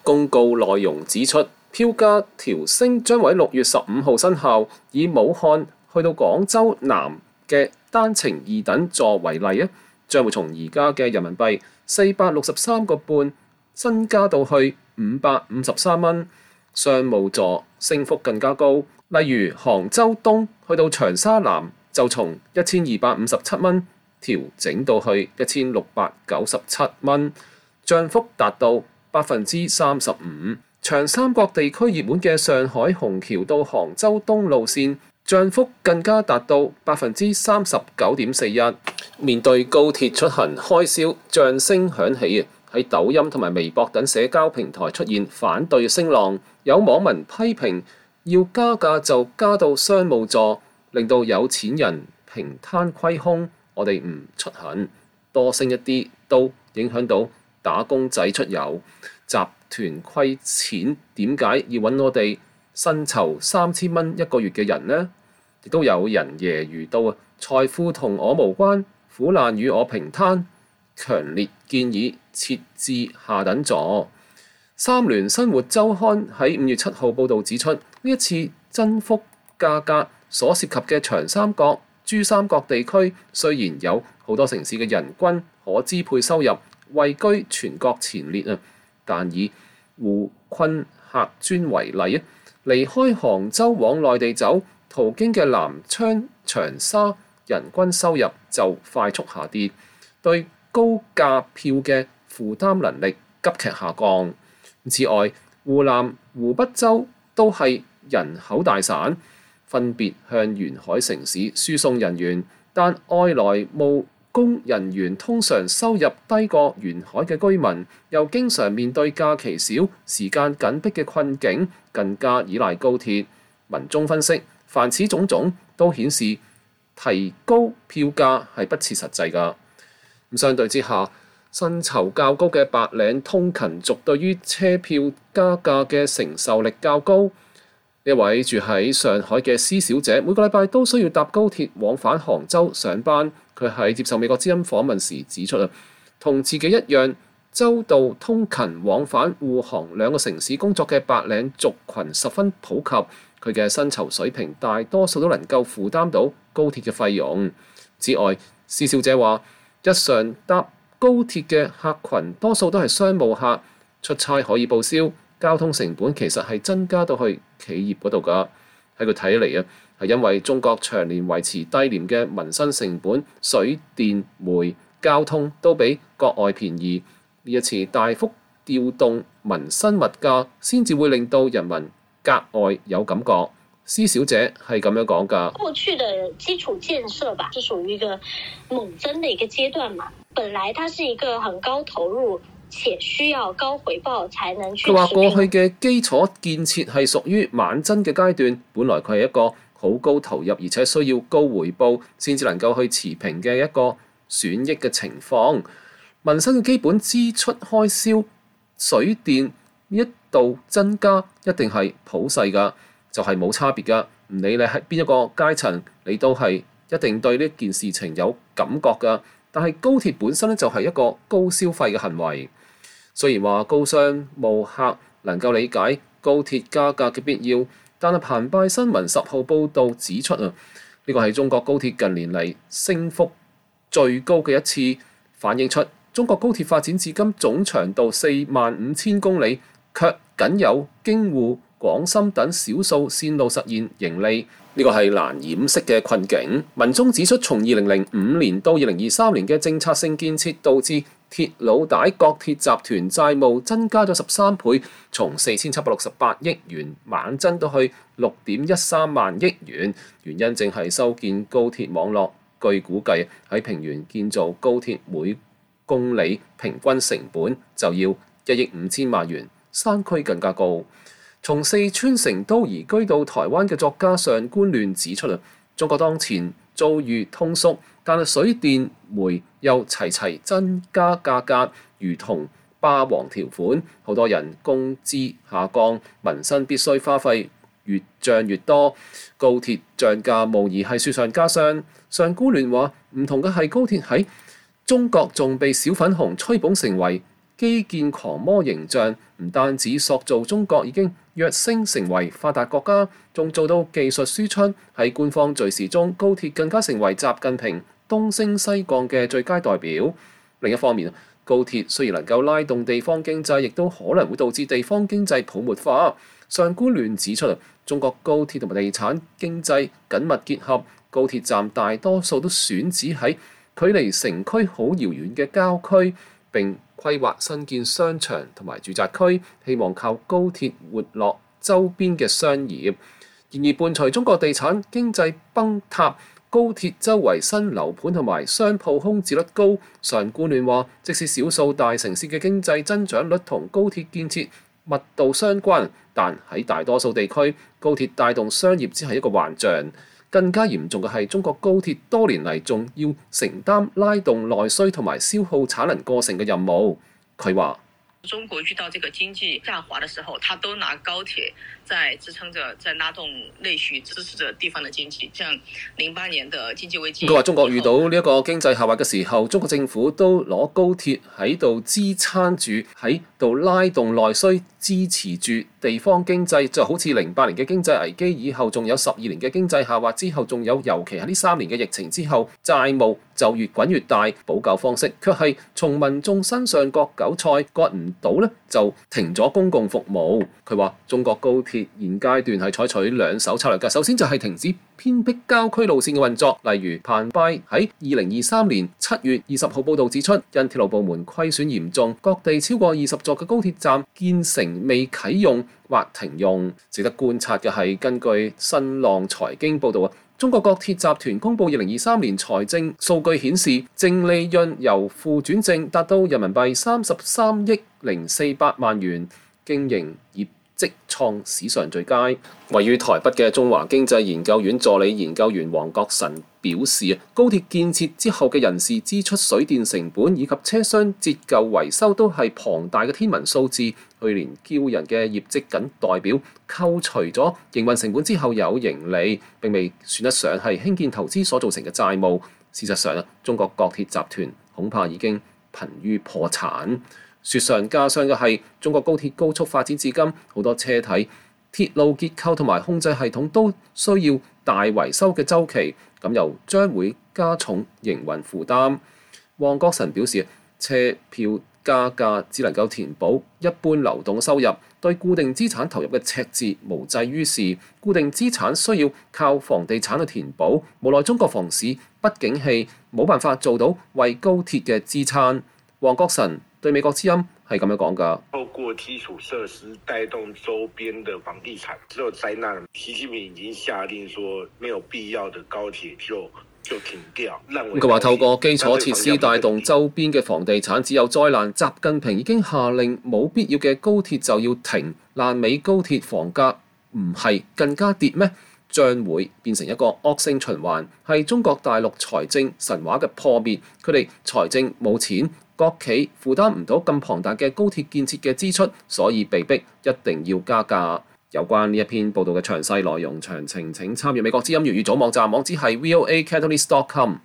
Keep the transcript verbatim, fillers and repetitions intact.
公告內容指出，票價調升將喺六月十五號生效。以武漢去到廣州南嘅單程二等座為例啊，將會從而家嘅人民幣四百六十三個半增加到去五百五十三蚊。商務座升幅更加高，例如杭州東去到長沙南就從一千二百五十七蚊調整到去一千六百九十七蚊，漲幅達到百分之三十五。長三角地區熱門嘅上海虹橋到杭州東路線，漲幅更加達到百分之三十九點四一。面對高鐵出行開銷漲聲響起，喺抖音同埋微博等社交平台出現反對聲浪，有網民批評要加價就加到商務座，令到有錢人平攤虧空。我哋唔出行，多升一啲都影響到打工仔出遊。集團虧錢，點解要揾我哋薪酬三千蚊一個月嘅人呢？亦都有人揶揄到啊，財富同我無關，苦難與我平攤，強烈建議設置下等座。三聯生活週刊喺五月七號報導指出，呢一次增幅價格所涉及嘅長三角、珠三角地區，雖然有好多城市嘅人均可支配收入位居全國前列啊，但以滬昆客專為例啊，離開杭州往內地走途經嘅南昌、長沙，人均收入就快速下跌，對高價票嘅負擔能力急劇下降。此外，湖南、湖北州都係人口大省，分別向沿海城市輸送人員，但外來務工人員通常收入低過沿海嘅居民，又經常面對假期少、時間緊迫嘅困境，更加依賴高鐵。文中分析，凡此種種都顯示提高票價係不切實際㗎。咁相對之下，薪酬較高嘅白領通勤族對於車票加價嘅承受力較高。呢位住喺上海嘅施小姐，每個禮拜都需要搭高鐵往返杭州上班。佢喺接受美國之音訪問時指出啊，同自己一樣周道通勤往返滬杭兩個城市工作嘅白領族群十分普及，佢嘅薪酬水平大多數都能夠負擔到高鐵嘅費用。此外，施小姐話，日常搭高鐵嘅客群多數都係商務客，出差可以報銷，交通成本其實係增加到去企業嗰度㗎。喺佢睇嚟啊，係因為中國長年維持低廉嘅民生成本，水電煤交通都比國外便宜。呢一次大幅調動民生物價，先至會令到人民格外有感覺。施小姐係咁樣講㗎。 過去的基礎建設吧，是屬於一個猛增的一個階段嘛。本來它是一個很高投入且需要高回報才能去。 佢話過去嘅基礎建設係屬於猛增嘅階段，本來佢係一個好高投入而且需要高回報先至能夠去持平嘅一個損益嘅情況。民生嘅基本支出開銷，水電呢一度增加一定係普世㗎，就係、是、冇差別㗎。唔理你係邊一個階層，你都係一定對呢件事情有感覺㗎。但係高鐵本身咧就係一個高消費嘅行為。雖然話高商務客能夠理解高鐵加價嘅必要，但係澎湃新聞十號報導指出啊，呢個係中國高鐵近年嚟升幅最高嘅一次，反映出中國高鐵發展至今總長度四萬五千公里，卻僅有京滬、廣深等少數線路實現盈利，呢個係難掩飾嘅困境。文中指出，從二零零五年到二零二三年嘅政策性建設，導致鐵老大國鐵集團債務增加咗十三倍，從四千七百六十八億元猛增到去六點一三萬億元。原因正係修建高鐵網絡，據估計喺平原建造高鐵每公里平均成本就要一億五千萬元，山區更加高。從四川成都移居到台灣嘅作家上官亂指出啊，中國當前遭遇通縮，但係水電煤又齊齊增加價格，如同霸王條款，好多人工資下降，民生必須花費越漲越多，高鐵漲價無疑係雪上加霜。上官亂話，唔同嘅係高鐵喺中國仲被小粉紅吹捧成為基建狂魔形象，唔單止塑造中國已經躍升成為發達國家，仲做到技術輸出。喺官方敘事中，高鐵更加成為習近平東升西降嘅最佳代表。另一方面，高鐵雖然能夠拉動地方經濟，亦都可能會導致地方經濟泡沫化。上官亂指出，中國高鐵同埋地產經濟緊密結合，高鐵站大多數都選址喺距離城區好遙遠嘅郊區，並規劃新建商場同埋住宅區，希望靠高鐵活絡周邊嘅商業。然而，伴隨中國地產經濟崩塌，高鐵周圍新樓盤同埋商鋪空置率高。上官亂話，即使少數大城市嘅經濟增長率同高鐵建設密度相關，但喺大多數地區，高鐵帶動商業只係一個幻象。更加嚴重嘅係，中國高鐵多年嚟仲要承擔拉動內需同埋消耗產能過剩嘅任務。佢話： 中國遇到這個經濟下滑的時候，他都拿高鐵在支撐着，在拉動內需，支持着地方的經濟。像零八年的經濟危機， 佢話中國遇到呢一個經濟下滑嘅時候，中國政府都攞高鐵喺度支撐住，喺度拉動內需，支持住地方經濟。就好似零八年嘅經濟危機以後，仲有十二年嘅經濟下滑之後，仲有尤其係呢三年嘅疫情之後，債務就越滾越大，補救方式卻係從民眾身上割韭菜，割唔到呢就停咗公共服務。佢話中國高鐵現階段係採取兩手策略嘅，首先就係停止偏僻郊區路線嘅運作，例如澎湃喺二零二三年七月二十號報導指出，因鐵路部門虧損嚴重，各地超過二十座嘅高鐵站建成未啟用或停用。值得觀察嘅係，根據新浪財經報導啊，中國國鐵集團公布二零二三年財政數據顯示，淨利潤由負轉正，達到人民幣三十三億零四百萬元，經營業績創史上最佳。位於台北嘅中華經濟研究院助理研究員黃國臣表示，高鐵建設之後嘅人事支出、水電成本以及車廂折舊維修都係龐大嘅天文數字。去年驕人嘅業績僅代表扣除咗營運成本之後有盈利，並未算得上係興建投資所造成嘅債務。事實上，中國國鐵集團恐怕已經瀕於破產。雪上加霜嘅係，中國高鐵高速發展至今，好多車體、鐵路結構同埋控制系統都需要大維修嘅週期，咁又將會加重營運負擔。黃國臣表示，車票加價只能夠填補一般流動收入，對固定資產投入嘅赤字無濟於事。固定資產需要靠房地產去填補，無奈中國房市不景氣，冇辦法做到為高鐵嘅支撐。黃國臣對美國之音係咁樣講㗎。 透過基礎設施帶動周邊的房地產，只有災難。習近平已經下令說，沒有必要的高鐵就就停掉。 佢話透過基礎設施帶動周邊嘅房地產，只有災難。習近平已經下令冇必要嘅高鐵就要停。爛尾高鐵房價唔係更加跌咩？將會變成一個惡性循環，係中國大陸財政神話嘅破滅。佢哋財政冇錢，國企負擔唔到咁龐大嘅高鐵建設嘅支出，所以被逼一定要加價。有關呢一篇報道嘅詳細內容詳情，請參閱美國之音粵語組網站，網址係 v o a cantonese dot com。